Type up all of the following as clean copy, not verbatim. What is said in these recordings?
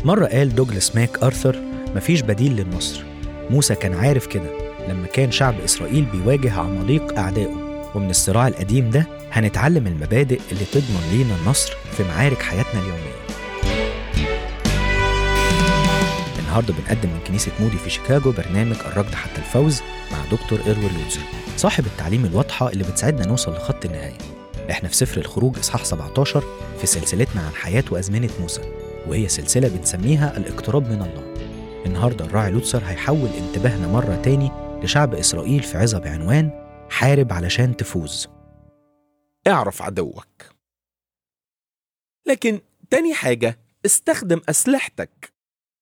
مرة قال دوغلاس ماك آرثر: مفيش بديل للنصر. موسى كان عارف كده لما كان شعب إسرائيل بيواجه عماليق أعدائه. ومن الصراع القديم ده هنتعلم المبادئ اللي تضمن لينا النصر في معارك حياتنا اليومية. النهاردة بنقدم من كنيسة مودي في شيكاغو برنامج الركض حتى الفوز مع دكتور إروين لوتسر، صاحب التعليم الواضحة اللي بتساعدنا نوصل لخط النهاية. احنا في سفر الخروج إصحاح 17 في سلسلتنا عن حياة وأزمنة موسى، وهي سلسلة بنسميها الاقتراب من الله. النهاردة الراعي لوتسر هيحول انتباهنا مرة تاني لشعب إسرائيل في عظة بعنوان حارب علشان تفوز. اعرف عدوك. لكن تاني حاجة، استخدم أسلحتك.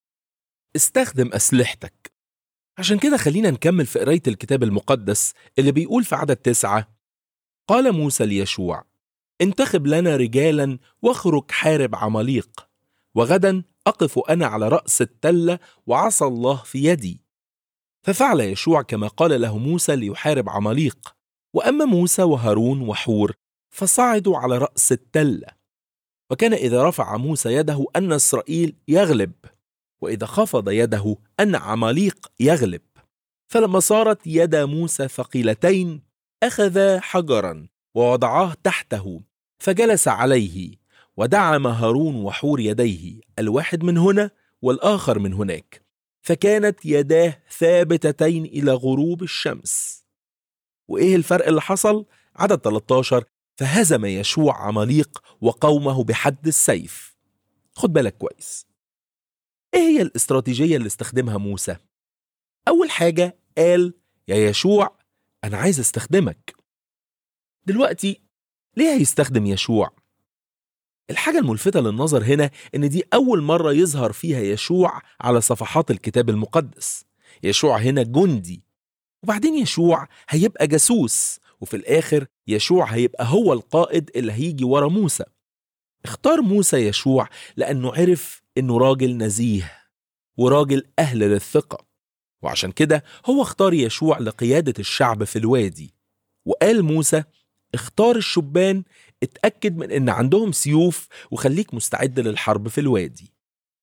عشان كده خلينا نكمل في قراية الكتاب المقدس اللي بيقول في عدد 9: قال موسى ليشوع: انتخب لنا رجالا واخرج حارب عماليق، وغدا أقف أنا على رأس التلة وعصا الله في يدي. ففعل يشوع كما قال له موسى ليحارب عماليق. وأما موسى وهارون وحور فصعدوا على رأس التلة. وكان إذا رفع موسى يده أن إسرائيل يغلب، وإذا خفض يده أن عماليق يغلب. فلما صارت يد موسى ثقيلتين أخذ حجرا ووضعاه تحته فجلس عليه، ودعم هارون وحور يديه، الواحد من هنا والآخر من هناك، فكانت يداه ثابتتين إلى غروب الشمس. وإيه الفرق اللي حصل؟ عدد 13: فهزم يشوع عماليق وقومه بحد السيف. خد بالك كويس، إيه هي الاستراتيجية اللي استخدمها موسى؟ أول حاجة قال: يا يشوع أنا عايز استخدمك. دلوقتي ليه هيستخدم يشوع؟ الحاجة الملفتة للنظر هنا إن دي أول مرة يظهر فيها يشوع على صفحات الكتاب المقدس. يشوع هنا جندي، وبعدين يشوع هيبقى جاسوس، وفي الآخر يشوع هيبقى هو القائد اللي هيجي ورا موسى. اختار موسى يشوع لأنه عرف إنه راجل نزيه وراجل أهل للثقة، وعشان كده هو اختار يشوع لقيادة الشعب في الوادي. وقال موسى: اختار الشبان، اتأكد من إن عندهم سيوف، وخليك مستعد للحرب في الوادي.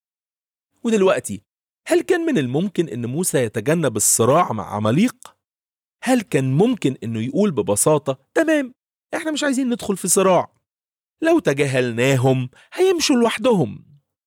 ودلوقتي، هل كان من الممكن إن موسى يتجنب الصراع مع عماليق؟ هل كان ممكن إنه يقول ببساطة: تمام، إحنا مش عايزين ندخل في صراع، لو تجاهلناهم هيمشوا لوحدهم؟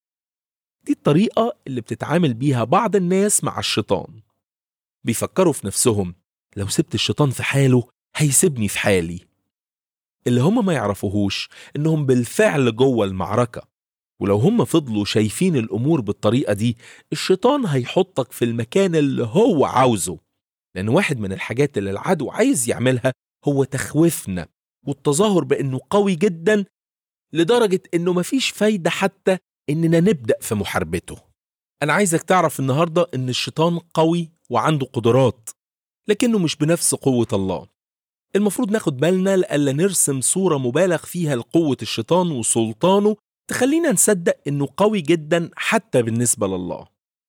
دي الطريقة اللي بتتعامل بيها بعض الناس مع الشيطان. بيفكروا في نفسهم: لو سبت الشيطان في حاله هيسيبني في حالي. اللي هم ما يعرفوهوش إنهم بالفعل جوه المعركة، ولو هم فضلوا شايفين الأمور بالطريقة دي، الشيطان هيحطك في المكان اللي هو عاوزه. لأن واحد من الحاجات اللي العدو عايز يعملها هو تخويفنا والتظاهر بأنه قوي جدا، لدرجة أنه مفيش فايدة حتى أننا نبدأ في محاربته. أنا عايزك تعرف النهاردة أن الشيطان قوي وعنده قدرات، لكنه مش بنفس قوة الله. المفروض ناخد بالنا لألا نرسم صورة مبالغ فيها لقوة الشيطان وسلطانه تخلينا نصدق أنه قوي جدا حتى بالنسبة لله.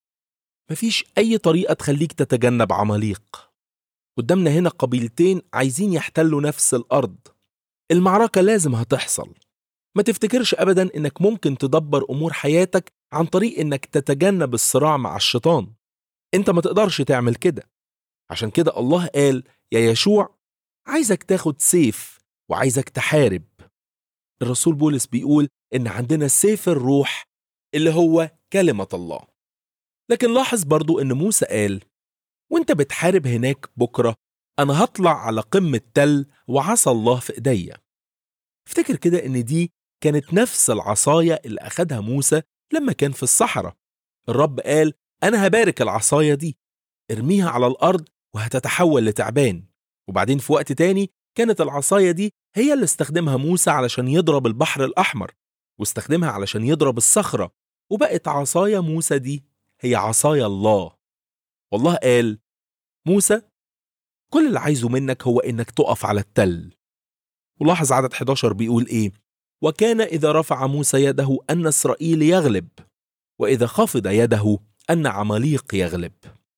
مفيش أي طريقة تخليك تتجنب عماليق. قدامنا هنا قبيلتين عايزين يحتلوا نفس الأرض. المعركة لازم هتحصل. ما تفتكرش أبدا إنك ممكن تدبر أمور حياتك عن طريق إنك تتجنب الصراع مع الشيطان. أنت ما تقدرش تعمل كده. عشان كده الله قال: يا يشوع عايزك تاخد سيف وعايزك تحارب. الرسول بولس بيقول إن عندنا سيف الروح اللي هو كلمة الله. لكن لاحظ برضو إن موسى قال: وانت بتحارب هناك بكرة أنا هطلع على قمة تل وعصا الله في إيديا. افتكر كده إن دي كانت نفس العصاية اللي أخدها موسى لما كان في الصحراء. الرب قال: أنا هبارك العصاية دي، ارميها على الأرض وهتتحول لتعبان. وبعدين في وقت تاني كانت العصاية دي هي اللي استخدمها موسى علشان يضرب البحر الأحمر، واستخدمها علشان يضرب الصخرة، وبقت عصاية موسى دي هي عصاية الله. والله قال: موسى كل اللي عايزه منك هو إنك تقف على التل. ولاحظ عدد 11 بيقول إيه: وكان إذا رفع موسى يده أن إسرائيل يغلب، وإذا خفض يده أن عماليق يغلب.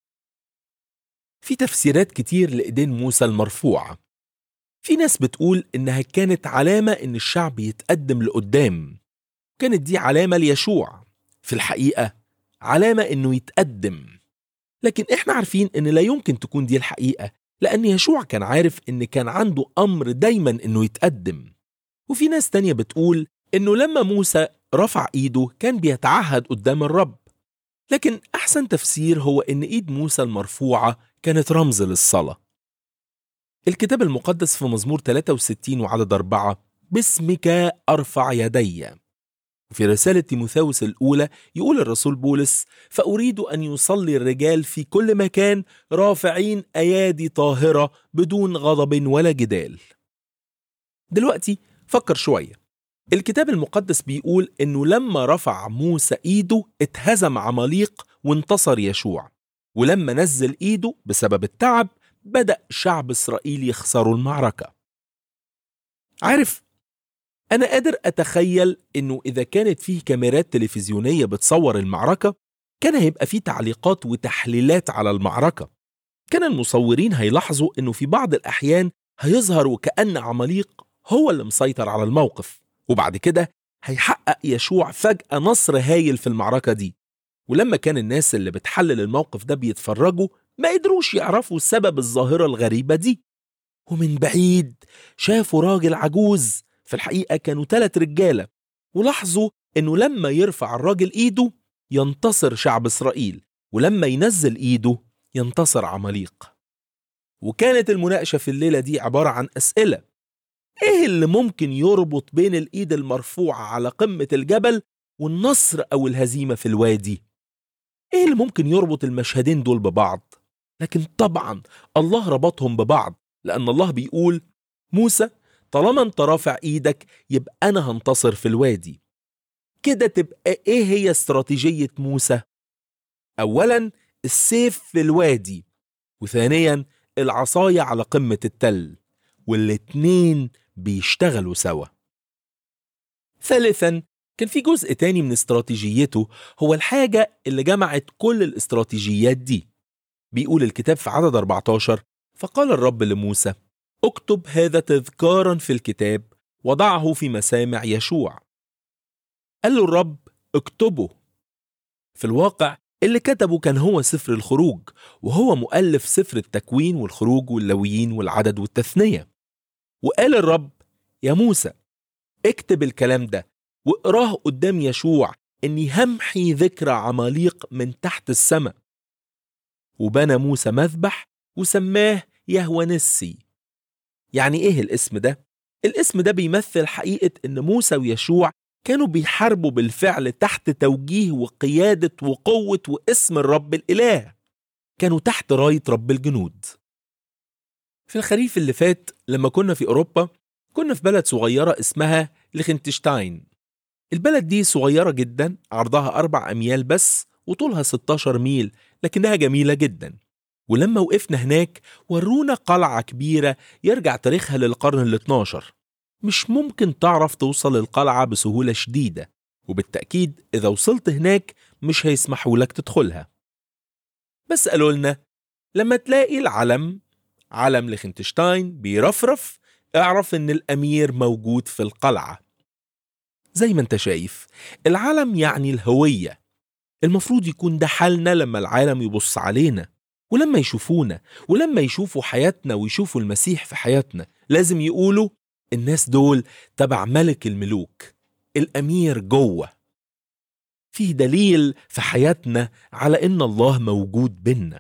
في تفسيرات كتير لإيدين موسى المرفوعة. في ناس بتقول إنها كانت علامة إن الشعب يتقدم لقدام، كانت دي علامة ليشوع. في الحقيقة علامة إنه يتقدم. لكن إحنا عارفين إن لا يمكن تكون دي الحقيقة، لأن يشوع كان عارف إن كان عنده أمر دايما إنه يتقدم. وفي ناس تانية بتقول إنه لما موسى رفع إيده كان بيتعهد قدام الرب، لكن أحسن تفسير هو إن إيد موسى المرفوعة كانت رمز للصلاة. الكتاب المقدس في مزمور 63 وعدد 4 باسمك أرفع يدي. وفي رسالة تيموثاوس الأولى يقول الرسول بولس فأريد أن يصلي الرجال في كل مكان رافعين أيادي طاهرة بدون غضب ولا جدال. دلوقتي فكر شوية، الكتاب المقدس بيقول إنه لما رفع موسى إيده اتهزم عماليق وانتصر يشوع، ولما نزل إيده بسبب التعب بدأ شعب إسرائيل يخسروا المعركة. عارف، أنا قادر أتخيل إنه إذا كانت فيه كاميرات تلفزيونية بتصور المعركة كان هيبقى فيه تعليقات وتحليلات على المعركة. كان المصورين هيلاحظوا إنه في بعض الأحيان هيظهر وكأن عماليق هو اللي مسيطر على الموقف، وبعد كده هيحقق يشوع فجأة نصر هايل في المعركة دي. ولما كان الناس اللي بتحلل الموقف ده بيتفرجوا ما قدروش يعرفوا سبب الظاهرة الغريبة دي، ومن بعيد شافوا راجل عجوز، في الحقيقة كانوا 3 رجالة، ولاحظوا إنه لما يرفع الراجل إيده ينتصر شعب إسرائيل، ولما ينزل إيده ينتصر عماليق. وكانت المناقشة في الليلة دي عبارة عن أسئلة: إيه اللي ممكن يربط بين الإيد المرفوعة على قمة الجبل والنصر أو الهزيمة في الوادي؟ إيه اللي ممكن يربط المشهدين دول ببعض؟ لكن طبعا الله ربطهم ببعض، لأن الله بيقول: موسى طالما انت رافع ايدك يبقى انا هنتصر في الوادي. كده تبقى ايه هي استراتيجية موسى؟ اولا السيف في الوادي، وثانيا العصاية على قمة التل، والاتنين بيشتغلوا سوا. ثالثا كان في جزء تاني من استراتيجيته، هو الحاجة اللي جمعت كل الاستراتيجيات دي. بيقول الكتاب في عدد 14: فقال الرب لموسى: اكتب هذا تذكارا في الكتاب وضعه في مسامع يشوع. قال له الرب: اكتبه. في الواقع اللي كتبه كان هو سفر الخروج، وهو مؤلف سفر التكوين والخروج واللويين والعدد والتثنية. وقال الرب: يا موسى اكتب الكلام ده واقراه قدام يشوع اني همحي ذكرى عماليق من تحت السماء. وبنى موسى مذبح وسماه يهوه نسي. يعني ايه الاسم ده؟ الاسم ده بيمثل حقيقة ان موسى ويشوع كانوا بيحاربوا بالفعل تحت توجيه وقيادة وقوة واسم الرب الإله، كانوا تحت راية رب الجنود. في الخريف اللي فات لما كنا في أوروبا كنا في بلد صغيرة اسمها ليخنتشتاين. البلد دي صغيرة جدا، عرضها 4 أميال بس وطولها 16 ميل، لكنها جميلة جدا. ولما وقفنا هناك ورونا قلعة كبيرة يرجع تاريخها للقرن ال12. مش ممكن تعرف توصل القلعة بسهولة شديدة، وبالتأكيد إذا وصلت هناك مش هيسمحوا لك تدخلها. بس قالوا لنا لما تلاقي العلم، علم ليخنتشتاين، بيرفرف اعرف إن الأمير موجود في القلعة. زي ما انت شايف العلم يعني الهوية. المفروض يكون ده حالنا لما العالم يبص علينا، ولما يشوفونا، ولما يشوفوا حياتنا ويشوفوا المسيح في حياتنا لازم يقولوا الناس دول تبع ملك الملوك، الأمير جوه. فيه دليل في حياتنا على إن الله موجود بينا.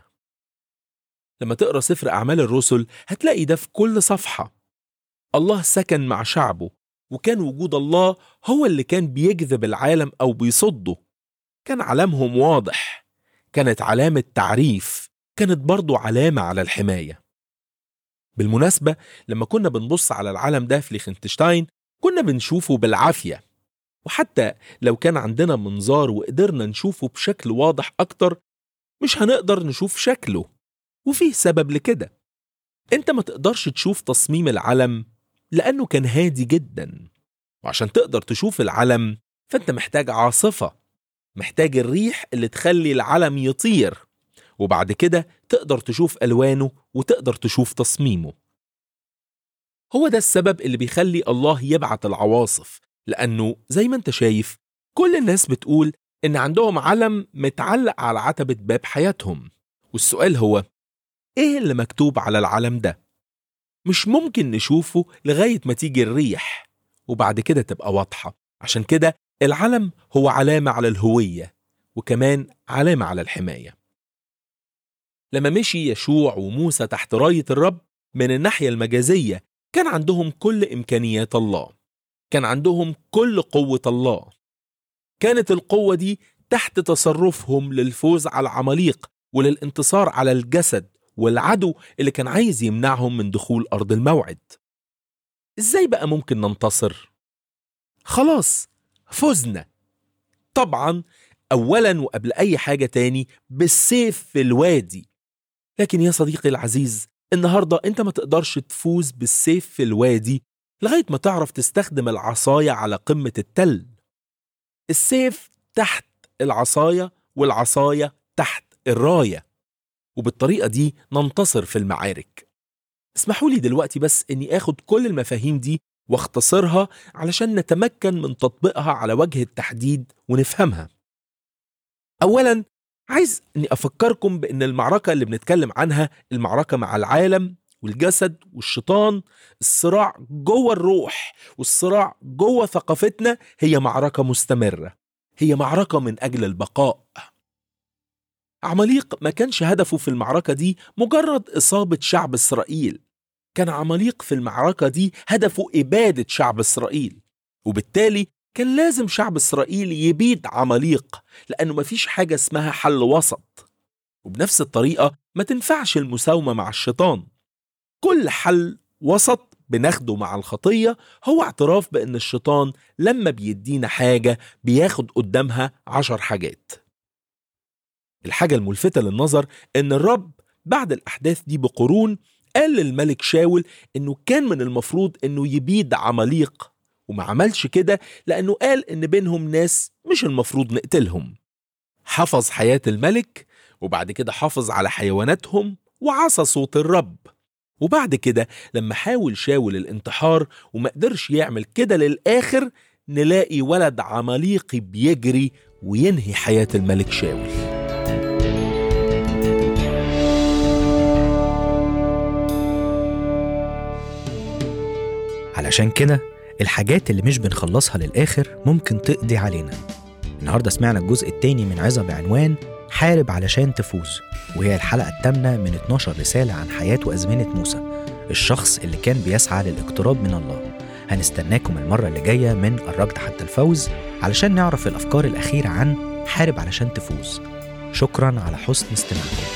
لما تقرأ سفر أعمال الرسل هتلاقي ده في كل صفحة. الله سكن مع شعبه، وكان وجود الله هو اللي كان بيجذب العالم أو بيصده. كان علامهم واضح، كانت علامة تعريف، كانت برضو علامة على الحماية. بالمناسبة لما كنا بنبص على العالم ده في ليخنتشتاين كنا بنشوفه بالعافية، وحتى لو كان عندنا منظار وقدرنا نشوفه بشكل واضح أكتر مش هنقدر نشوف شكله، وفيه سبب لكده. انت ما تقدرش تشوف تصميم العلم لأنه كان هادي جدا، وعشان تقدر تشوف العلم فانت محتاج عاصفة، محتاج الريح اللي تخلي العلم يطير، وبعد كده تقدر تشوف ألوانه وتقدر تشوف تصميمه. هو ده السبب اللي بيخلي الله يبعت العواصف، لأنه زي ما انت شايف كل الناس بتقول إن عندهم علم متعلق على عتبة باب حياتهم، والسؤال هو إيه اللي مكتوب على العلم ده؟ مش ممكن نشوفه لغاية ما تيجي الريح وبعد كده تبقى واضحة. عشان كده العلم هو علامة على الهوية وكمان علامة على الحماية. لما مشي يشوع وموسى تحت راية الرب من الناحية المجازية كان عندهم كل إمكانيات الله، كان عندهم كل قوة الله. كانت القوة دي تحت تصرفهم للفوز على عماليق وللانتصار على الجسد والعدو اللي كان عايز يمنعهم من دخول أرض الموعد. إزاي بقى ممكن ننتصر؟ خلاص فزنا طبعا، أولا وقبل أي حاجة تاني بالسيف في الوادي. لكن يا صديقي العزيز، النهاردة أنت ما تقدرش تفوز بالسيف في الوادي لغاية ما تعرف تستخدم العصاية على قمة التل. السيف تحت العصاية والعصاية تحت الراية، وبالطريقة دي ننتصر في المعارك. اسمحوا لي دلوقتي بس أني أخد كل المفاهيم دي واختصرها علشان نتمكن من تطبيقها على وجه التحديد ونفهمها. أولا عايز أني أفكركم بأن المعركة اللي بنتكلم عنها المعركة مع العالم والجسد والشيطان، الصراع جوه الروح والصراع جوه ثقافتنا، هي معركة مستمرة، هي معركة من أجل البقاء. عماليق ما كانش هدفه في المعركة دي مجرد إصابة شعب إسرائيل، كان عماليق في المعركة دي هدفه إبادة شعب إسرائيل، وبالتالي كان لازم شعب إسرائيل يبيد عماليق، لأنه مفيش حاجة اسمها حل وسط. وبنفس الطريقة ما تنفعش المساومة مع الشيطان. كل حل وسط بناخده مع الخطية هو اعتراف بأن الشيطان لما بيدينا حاجة بياخد قدامها 10 حاجات. الحاجة الملفتة للنظر أن الرب بعد الأحداث دي بقرون قال للملك شاول أنه كان من المفروض أنه يبيد عماليق، وما عملش كده لأنه قال أن بينهم ناس مش المفروض نقتلهم. حفظ حياة الملك، وبعد كده حافظ على حيواناتهم وعصى صوت الرب. وبعد كده لما حاول شاول الانتحار وما قدرش يعمل كده للآخر، نلاقي ولد عماليقي بيجري وينهي حياة الملك شاول. علشان كده الحاجات اللي مش بنخلصها للآخر ممكن تقضي علينا. النهاردة سمعنا الجزء الثاني من عظة بعنوان حارب علشان تفوز، وهي الحلقة الثامنة من 12 رسالة عن حياة وأزمنة موسى، الشخص اللي كان بيسعى للاقتراب من الله. هنستناكم المرة اللي جاية من الركض حتى الفوز علشان نعرف الأفكار الأخيرة عن حارب علشان تفوز. شكرا على حسن استماعكم.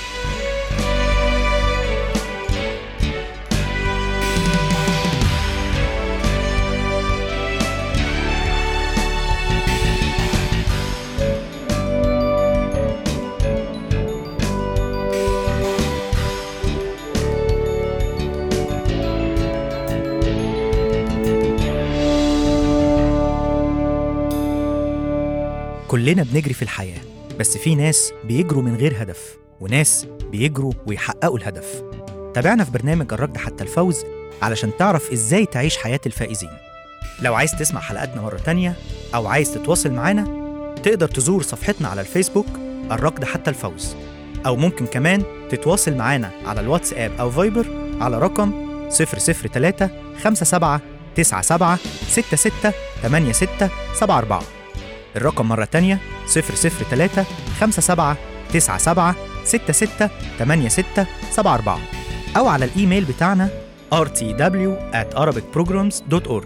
كلنا بنجري في الحياة، بس في ناس بيجروا من غير هدف وناس بيجروا ويحققوا الهدف. تابعنا في برنامج الركض حتى الفوز علشان تعرف إزاي تعيش حياة الفائزين. لو عايز تسمع حلقاتنا مرة تانية أو عايز تتواصل معنا، تقدر تزور صفحتنا على الفيسبوك الركض حتى الفوز، أو ممكن كمان تتواصل معنا على الواتساب أو فايبر على رقم 003 57 97 66 86 74. الرقم مرة تانية 003 57 97 66 86 74، أو على الإيميل بتاعنا rtw@arabicprograms.org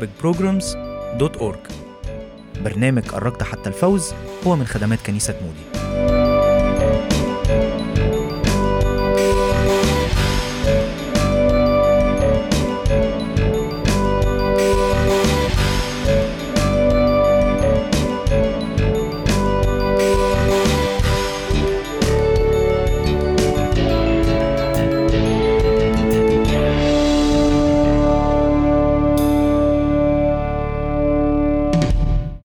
rtw@arabicprograms.org. برنامج الركض حتى الفوز هو من خدمات كنيسة مودي.